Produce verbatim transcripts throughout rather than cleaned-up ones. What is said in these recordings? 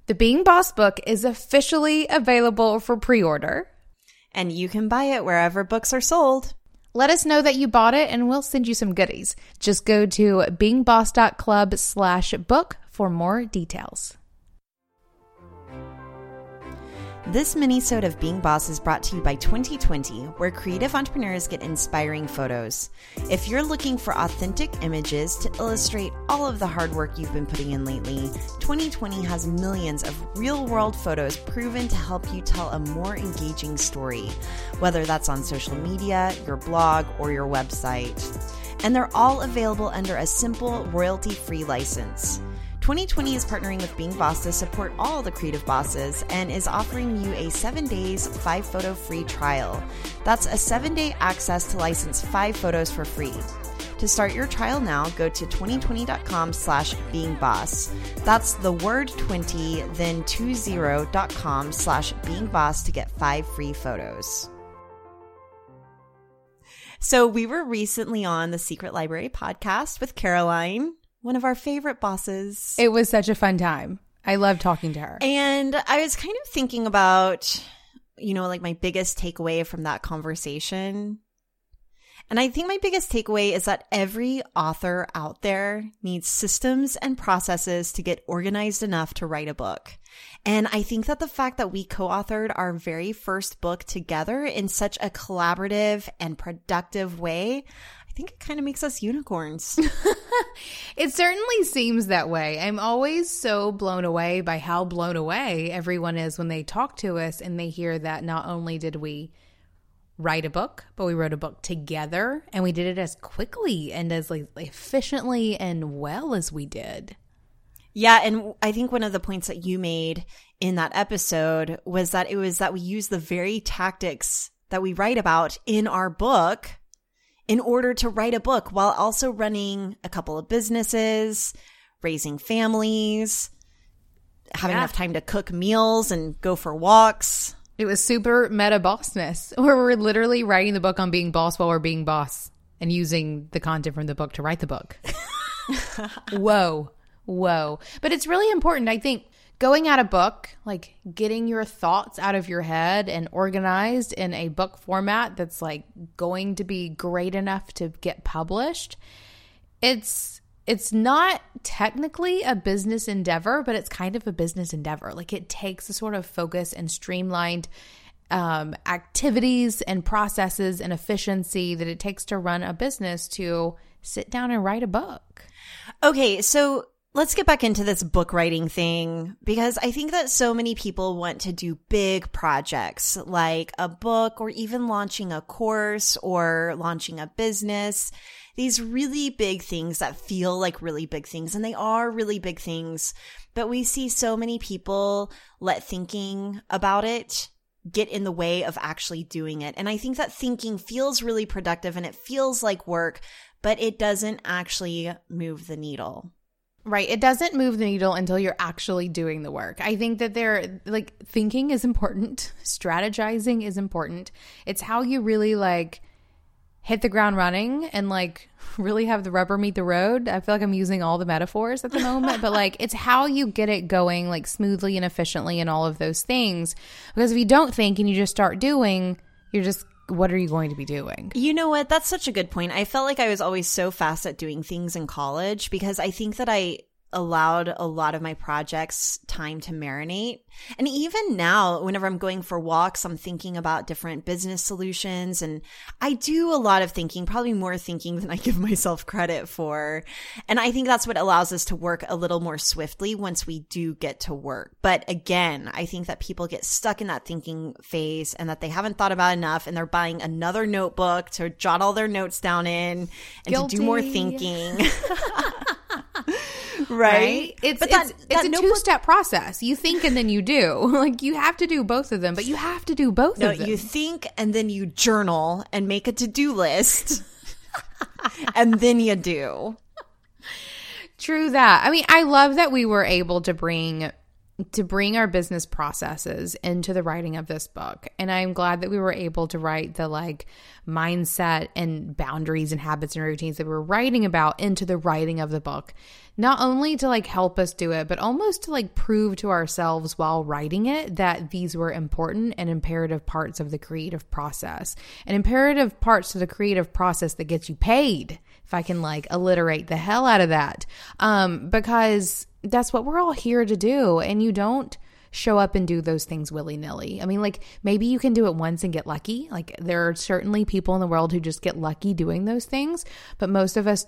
The Being Boss book is officially available for pre-order. And you can buy it wherever books are sold. Let us know that you bought it and we'll send you some goodies. Just go to beingboss.club slash book for more details. This mini-sode of Being Boss is brought to you by twenty twenty, where creative entrepreneurs get inspiring photos. If you're looking for authentic images to illustrate all of the hard work you've been putting in lately, twenty twenty has millions of real-world photos proven to help you tell a more engaging story, whether that's on social media, your blog, or your website. And they're all available under a simple royalty-free license. twenty twenty is partnering with Being Boss to support all the creative bosses and is offering you a seven days, five photo free trial. That's a seven day access to license five photos for free. To start your trial now, go to twenty twenty dot com slash being boss. That's the word twenty, then two zero dot com slash being boss to get five free photos. So we were recently on the Secret Library podcast with Caroline, one of our favorite bosses. It was such a fun time. I love talking to her. And I was kind of thinking about, you know, like my biggest takeaway from that conversation. And I think my biggest takeaway is that every author out there needs systems and processes to get organized enough to write a book. And I think that the fact that we co-authored our very first book together in such a collaborative and productive way, I think it kind of makes us unicorns. It certainly seems that way. I'm always so blown away by how blown away everyone is when they talk to us and they hear that not only did we write a book, but we wrote a book together and we did it as quickly and as like efficiently and well as we did. Yeah, and I think one of the points that you made in that episode was that it was that we use the very tactics that we write about in our book in order to write a book while also running a couple of businesses, raising families, having yeah. enough time to cook meals and go for walks. It was super meta bossness, where we're literally writing the book on being boss while we're being boss and using the content from the book to write the book. Whoa. Whoa. But it's really important, I think, going at a book, like getting your thoughts out of your head and organized in a book format that's like going to be great enough to get published. It's it's not technically a business endeavor, but it's kind of a business endeavor. Like it takes a sort of focus and streamlined um, activities and processes and efficiency that it takes to run a business to sit down and write a book. Okay, so let's get back into this book writing thing, because I think that so many people want to do big projects like a book or even launching a course or launching a business. These really big things that feel like really big things, and they are really big things, but we see so many people let thinking about it get in the way of actually doing it. And I think that thinking feels really productive and it feels like work, but it doesn't actually move the needle. Right. It doesn't move the needle until you're actually doing the work. I think that they're like thinking is important. Strategizing is important. It's how you really like hit the ground running and like really have the rubber meet the road. I feel like I'm using all the metaphors at the moment, but like it's how you get it going like smoothly and efficiently and all of those things. Because if you don't think and you just start doing, you're just, what are you going to be doing? You know what? That's such a good point. I felt like I was always so fast at doing things in college because I think that I allowed a lot of my projects time to marinate. And even now, whenever I'm going for walks, I'm thinking about different business solutions. And I do a lot of thinking, probably more thinking than I give myself credit for. And I think that's what allows us to work a little more swiftly once we do get to work. But again, I think that people get stuck in that thinking phase and that they haven't thought about enough and they're buying another notebook to jot all their notes down in and Guilty. to do more thinking. Right? Right? It's but it's, that, it's that a notebook- two-step process. You think and then you do. Like you have to do both of them, but you have to do both No, of them. you think and then you journal and make a to-do list. And then you do. True that. I mean, I love that we were able to bring to bring our business processes into the writing of this book. And I'm glad that we were able to write the like mindset and boundaries and habits and routines that we were writing about into the writing of the book. Not only to like help us do it, but almost to like prove to ourselves while writing it that these were important and imperative parts of the creative process, and imperative parts to the creative process that gets you paid. If I can like alliterate the hell out of that. Um, because that's what we're all here to do. And you don't show up and do those things willy-nilly. I mean, like maybe you can do it once and get lucky. Like there are certainly people in the world who just get lucky doing those things. But most of us,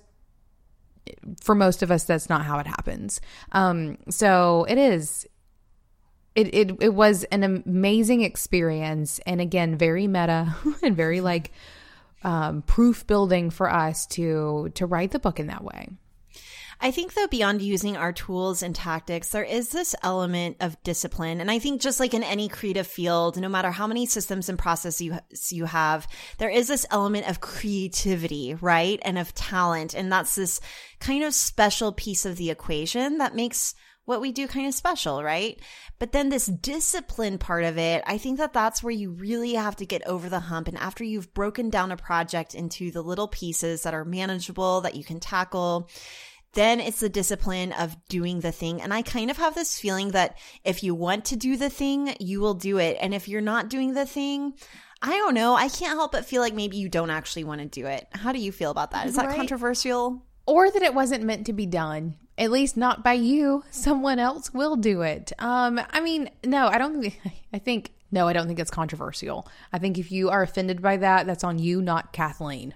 for most of us, that's not how it happens. Um, so it is, it, it, it was an amazing experience. And again, very meta and very like, Um, proof building for us to to write the book in that way. I think though, beyond using our tools and tactics, there is this element of discipline. And I think just like in any creative field, no matter how many systems and processes you, you have, there is this element of creativity, right? And of talent. And that's this kind of special piece of the equation that makes what we do kind of special, right? But then this discipline part of it, I think that that's where you really have to get over the hump. And after you've broken down a project into the little pieces that are manageable, that you can tackle, then it's the discipline of doing the thing. And I kind of have this feeling that if you want to do the thing, you will do it. And if you're not doing the thing, I don't know. I can't help but feel like maybe you don't actually want to do it. How do you feel about that? Is that right? Controversial? Or that it wasn't meant to be done. At least not by you. Someone else will do it. Um, I mean, no, I don't think, I think, no, I don't think it's controversial. I think if you are offended by that, that's on you, not Kathleen.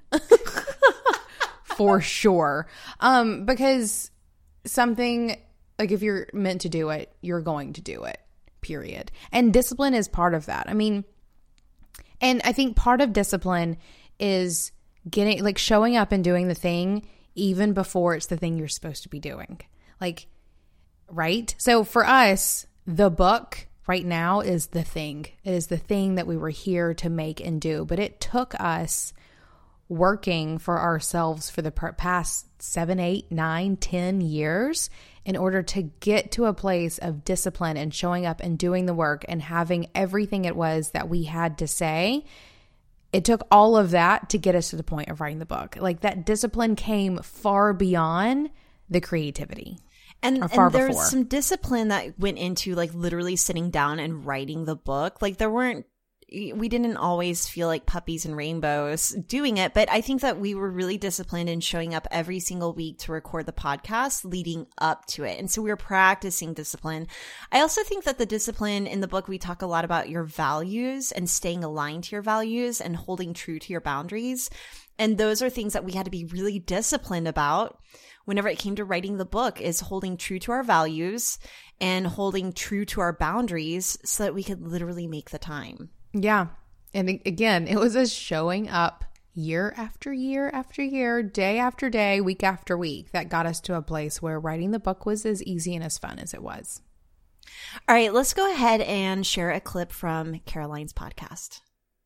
For sure. Um, because something, like if you're meant to do it, you're going to do it, period. And discipline is part of that. I mean, and I think part of discipline is getting, like showing up and doing the thing even before it's the thing you're supposed to be doing. Like, right? So for us, the book right now is the thing. It is the thing that we were here to make and do. But it took us working for ourselves for the past seven, eight, nine, ten years in order to get to a place of discipline and showing up and doing the work and having everything it was that we had to say. It took all of that to get us to the point of writing the book. Like that discipline came far beyond the creativity. And, and there's before. some discipline that went into like literally sitting down and writing the book. Like there weren't, we didn't always feel like puppies and rainbows doing it, but I think that we were really disciplined in showing up every single week to record the podcast leading up to it. And so we were practicing discipline. I also think that the discipline in the book, we talk a lot about your values and staying aligned to your values and holding true to your boundaries. And those are things that we had to be really disciplined about whenever it came to writing the book, is holding true to our values and holding true to our boundaries so that we could literally make the time. Yeah. And again, it was us showing up year after year after year, day after day, week after week that got us to a place where writing the book was as easy and as fun as it was. All right, let's go ahead and share a clip from Caroline's podcast.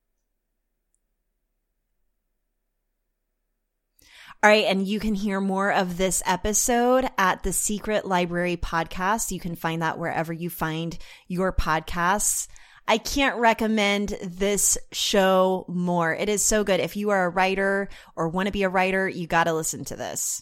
All right, and you can hear more of this episode at the Secret Library Podcast. You can find that wherever you find your podcasts. I can't recommend this show more. It is so good. If you are a writer or want to be a writer, you got to listen to this.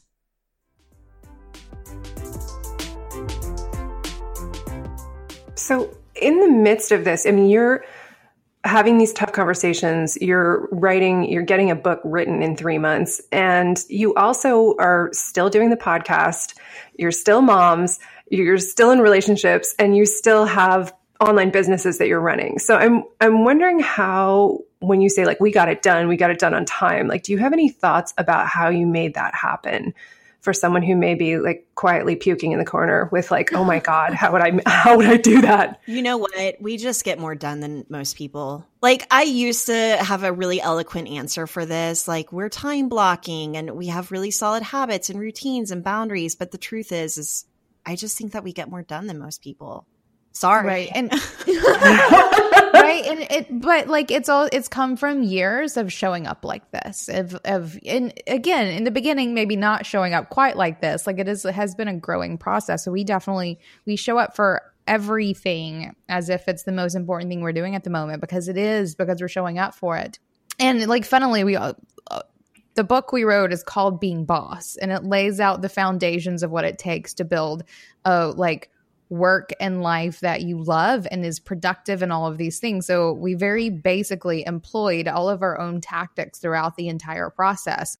So in the midst of this, I mean, you're having these tough conversations, you're writing, you're getting a book written in three months, and you also are still doing the podcast. You're still moms, you're still in relationships, and you still have online businesses that you're running. So I'm I'm wondering how, when you say like, we got it done, we got it done on time, like, do you have any thoughts about how you made that happen for someone who may be like quietly puking in the corner with like, oh my God, how would I, how would I do that? You know what? We just get more done than most people. Like I used to have a really eloquent answer for this. Like we're time blocking and we have really solid habits and routines and boundaries. But the truth is, is I just think that we get more done than most people. Sorry. Right. And right. And it, but like, it's all, it's come from years of showing up like this, of, of, and again, in the beginning, maybe not showing up quite like this. Like it is, it has been a growing process. So we definitely, we show up for everything as if it's the most important thing we're doing at the moment, because it is, because we're showing up for it. And like, funnily, we uh, the book we wrote is called Being Boss, and it lays out the foundations of what it takes to build a like work and life that you love and is productive and all of these things. So we very basically employed all of our own tactics throughout the entire process.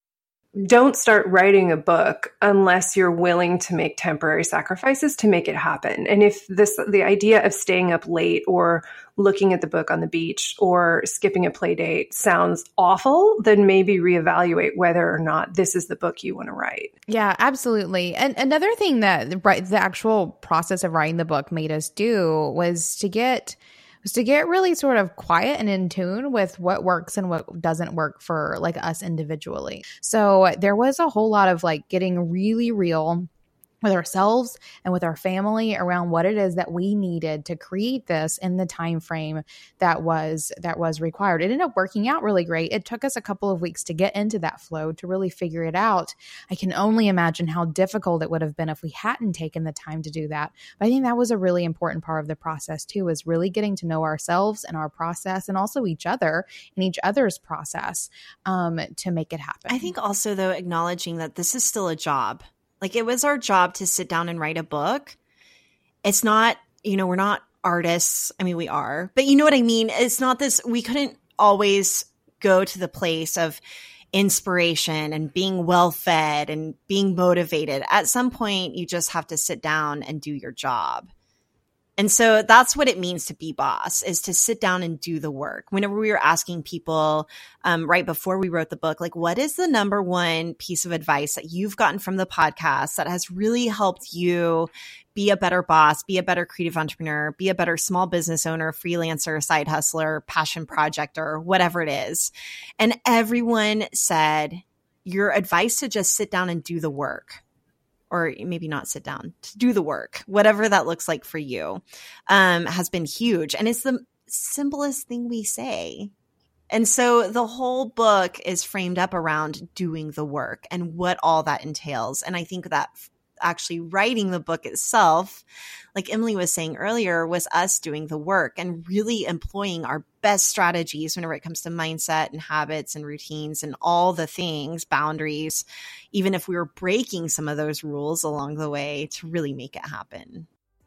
Don't start writing a book unless you're willing to make temporary sacrifices to make it happen. And if this, the idea of staying up late or looking at the book on the beach or skipping a play date sounds awful, then maybe reevaluate whether or not this is the book you want to write. Yeah, absolutely. And another thing that the actual process of writing the book made us do was to get was to get really sort of quiet and in tune with what works and what doesn't work for like us individually. So there was a whole lot of like getting really real with ourselves and with our family around what it is that we needed to create this in the time frame that was that was required. It ended up working out really great. It took us a couple of weeks to get into that flow, to really figure it out. I can only imagine how difficult it would have been if we hadn't taken the time to do that. But I think that was a really important part of the process too, is really getting to know ourselves and our process, and also each other and each other's process um, to make it happen. I think also, though, acknowledging that this is still a job. Like, it was our job to sit down and write a book. It's not, you know, we're not artists. I mean, we are, but you know what I mean? It's not this, we couldn't always go to the place of inspiration and being well fed and being motivated. At some point, you just have to sit down and do your job. And so that's what it means to be boss, is to sit down and do the work. Whenever we were asking people um, right before we wrote the book, like, what is the number one piece of advice that you've gotten from the podcast that has really helped you be a better boss, be a better creative entrepreneur, be a better small business owner, freelancer, side hustler, passion projector, whatever it is? And everyone said, your advice to just sit down and do the work. Or maybe not sit down, to do the work, whatever that looks like for you, um, has been huge. And it's the simplest thing we say. And so the whole book is framed up around doing the work and what all that entails. And I think that actually writing the book itself, like Emily was saying earlier, was us doing the work and really employing our best strategies whenever it comes to mindset and habits and routines and all the things, boundaries, even if we were breaking some of those rules along the way to really make it happen.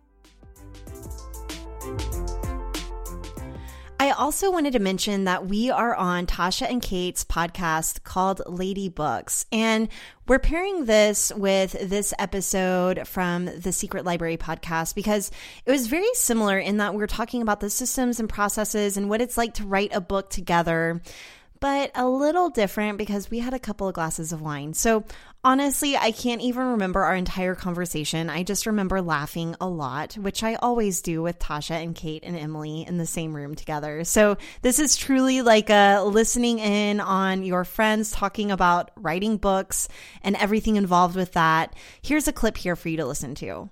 I also wanted to mention that we are on Tasha and Kate's podcast called Lady Books, and we're pairing this with this episode from the Secret Library podcast because it was very similar in that we're talking about the systems and processes and what it's like to write a book together, but a little different because we had a couple of glasses of wine. So honestly, I can't even remember our entire conversation. I just remember laughing a lot, which I always do with Tasha and Kate and Emily in the same room together. So this is truly like a listening in on your friends talking about writing books and everything involved with that. Here's a clip here for you to listen to.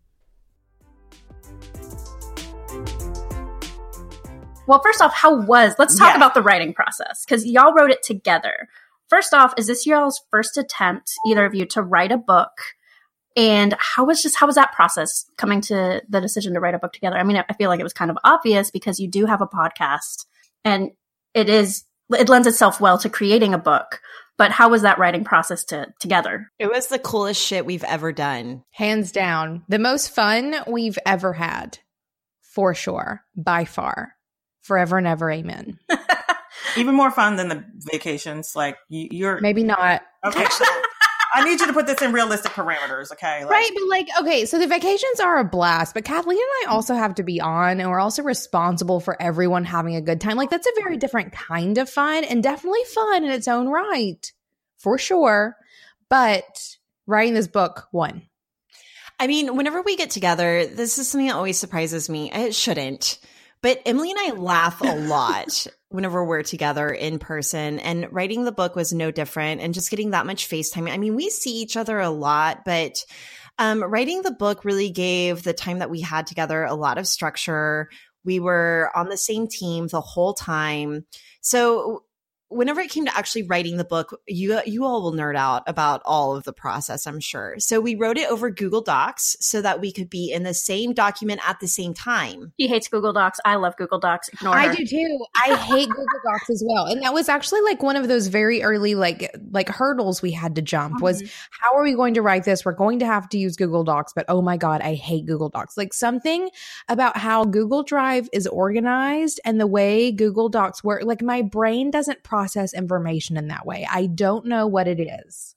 Well, first off, how was, let's talk yeah. about the writing process, because y'all wrote it together. First off, is this y'all's first attempt, either of you, to write a book? And how was just, how was that process coming to the decision to write a book together? I mean, I feel like it was kind of obvious because you do have a podcast and it is, it lends itself well to creating a book. But how was that writing process to together? It was the coolest shit we've ever done. Hands down. The most fun we've ever had. For sure. By far. Forever and ever. Amen. Even more fun than the vacations. Like you, you're maybe not. Okay, so I need you to put this in realistic parameters. Okay, like, right? But like, okay, so the vacations are a blast, but Kathleen and I also have to be on, and we're also responsible for everyone having a good time. Like, that's a very different kind of fun, and definitely fun in its own right, for sure. But writing this book, one. I mean, whenever we get together, this is something that always surprises me. It shouldn't. But Emily and I laugh a lot whenever we're together in person, and writing the book was no different, and just getting that much FaceTime. I mean, we see each other a lot, but um, writing the book really gave the time that we had together a lot of structure. We were on the same team the whole time. So whenever it came to actually writing the book, you you all will nerd out about all of the process, I'm sure. So we wrote it over Google Docs so that we could be in the same document at the same time. He hates Google Docs. I love Google Docs. Ignore I her. do too. I hate Google Docs as well. And that was actually like one of those very early like like hurdles we had to jump mm-hmm. was how are we going to write this? We're going to have to use Google Docs, but oh my God, I hate Google Docs. Like something about how Google Drive is organized and the way Google Docs work, like my brain doesn't process process information in that way. I don't know what it is,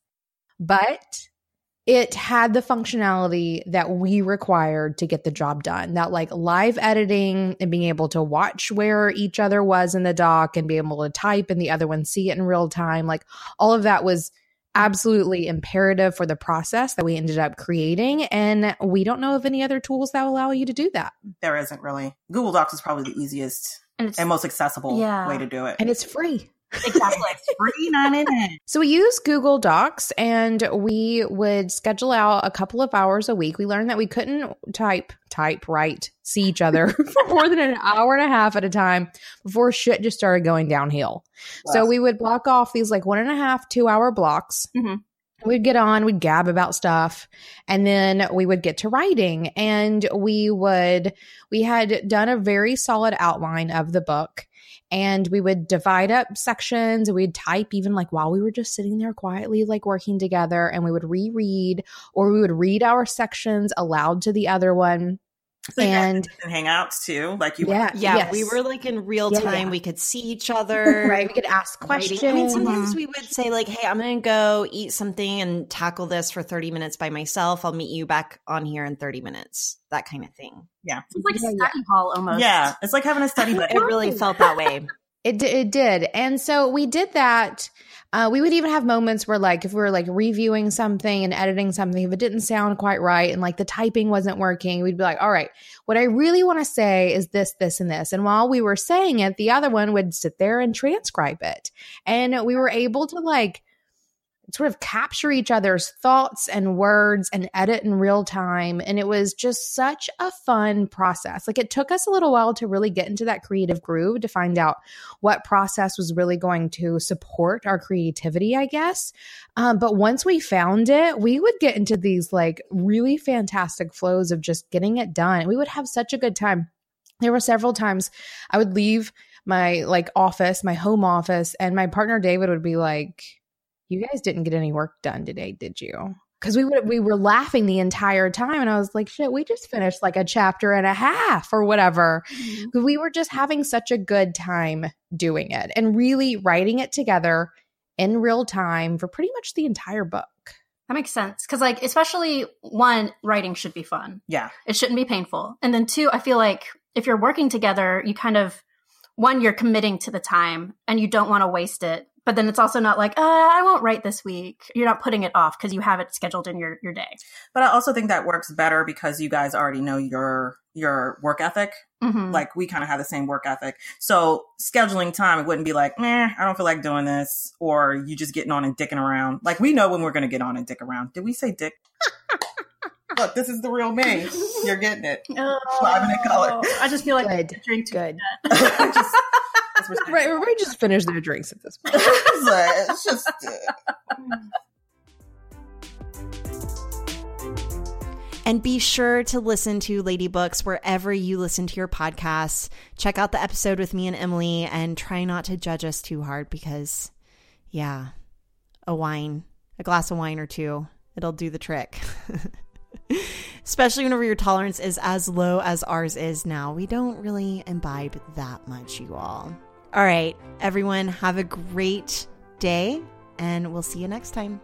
but it had the functionality that we required to get the job done. That like live editing and being able to watch where each other was in the doc and be able to type and the other one see it in real time. Like all of that was absolutely imperative for the process that we ended up creating. And we don't know of any other tools that will allow you to do that. There isn't really. Google Docs is probably the easiest and, it's, and most accessible yeah. way to do it. And it's free. Exactly. Free ninety-nine. So we use Google Docs and we would schedule out a couple of hours a week. We learned that we couldn't type, type, write, see each other for more than an hour and a half at a time before shit just started going downhill. Wow. So we would block off these like one and a half, two hour blocks. Mm-hmm. We'd get on, we'd gab about stuff, and then we would get to writing. And we would, we had done a very solid outline of the book. And we would divide up sections. We'd type even like while we were just sitting there quietly, like working together, and we would reread or we would read our sections aloud to the other one. So and hangouts too, like you. Yeah, were- yeah. Yes. We were like in real Yeah, time. yeah. We could see each other. Right. We could ask questions. I mean, sometimes we would say like, "Hey, I'm going to go eat something and tackle this for thirty minutes by myself. I'll meet you back on here in thirty minutes." That kind of thing. Yeah, it's like Yeah, a yeah. study hall almost. yeah. It's like having a study buddy. It really felt that way. It d- it did. And so we did that. Uh, we would even have moments where like if we were like reviewing something and editing something, if it didn't sound quite right and like the typing wasn't working, we'd be like, all right, what I really want to say is this, this, and this. And while we were saying it, the other one would sit there and transcribe it. And we were able to like sort of capture each other's thoughts and words and edit in real time. And it was just such a fun process. Like it took us a little while to really get into that creative groove to find out what process was really going to support our creativity, I guess. Um, but once we found it, we would get into these like really fantastic flows of just getting it done. We would have such a good time. There were several times I would leave my like office, my home office, and my partner David would be like, "You guys didn't get any work done today, did you?" Because we would, we were laughing the entire time. And I was like, shit, we just finished like a chapter and a half or whatever. Mm-hmm. We were just having such a good time doing it and really writing it together in real time for pretty much the entire book. That makes sense. Because like, especially one, writing should be fun. Yeah. It shouldn't be painful. And then two, I feel like if you're working together, you kind of, one, you're committing to the time and you don't want to waste it. But then it's also not like, uh, I won't write this week. You're not putting it off because you have it scheduled in your, your day. But I also think that works better because you guys already know your your work ethic. Mm-hmm. Like we kind of have the same work ethic. So scheduling time, it wouldn't be like, meh, I don't feel like doing this. Or you just getting on and dicking around. Like we know when we're going to get on and dick around. Did we say dick? Look, this is the real me. You're getting it. Oh, Five minute color. I just feel like good. drink too good. just, right, everybody just finished their drinks at this point. It's just. Uh... And be sure to listen to Lady Books wherever you listen to your podcasts. Check out the episode with me and Emily and try not to judge us too hard because, yeah, a wine, a glass of wine or two, it'll do the trick. Especially whenever your tolerance is as low as ours is now. We don't really imbibe that much, you all. All right, everyone, have a great day, and we'll see you next time.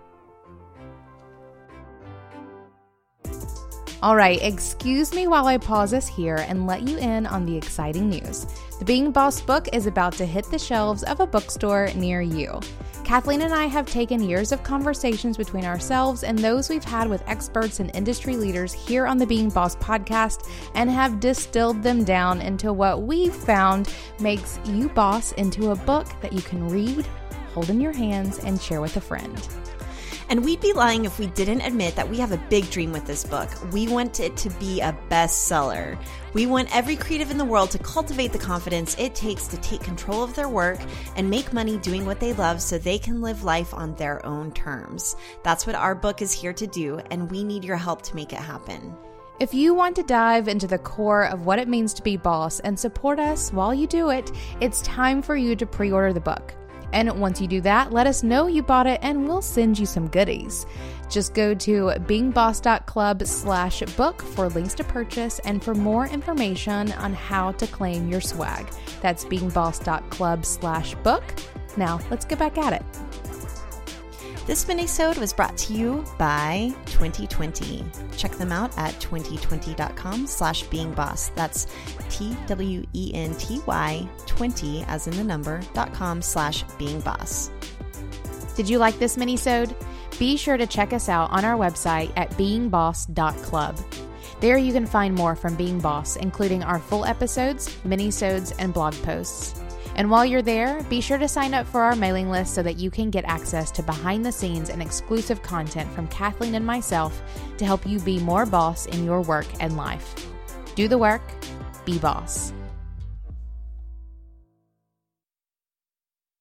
All right, excuse me while I pause us here and let you in on the exciting news. The Being Boss book is about to hit the shelves of a bookstore near you. Kathleen and I have taken years of conversations between ourselves and those we've had with experts and industry leaders here on the Being Boss podcast and have distilled them down into what we've found makes You Boss into a book that you can read, hold in your hands, and share with a friend. And we'd be lying if we didn't admit that we have a big dream with this book. We want it to be a bestseller. We want every creative in the world to cultivate the confidence it takes to take control of their work and make money doing what they love so they can live life on their own terms. That's what our book is here to do, and we need your help to make it happen. If you want to dive into the core of what it means to be boss and support us while you do it, it's time for you to pre-order the book. And once you do that, let us know you bought it and we'll send you some goodies. Just go to beingboss.club slash book for links to purchase and for more information on how to claim your swag. That's beingboss.club slash book. Now, let's get back at it. This minisode was brought to you by twenty twenty. Check them out at twenty twenty dot com slash being boss. That's T W E N T Y twenty as in the number dot com slash being boss. Did you like this minisode? Be sure to check us out on our website at being boss dot club. There you can find more from Being Boss, including our full episodes, minisodes, and blog posts. And while you're there, be sure to sign up for our mailing list so that you can get access to behind the scenes and exclusive content from Kathleen and myself to help you be more boss in your work and life. Do the work, be boss.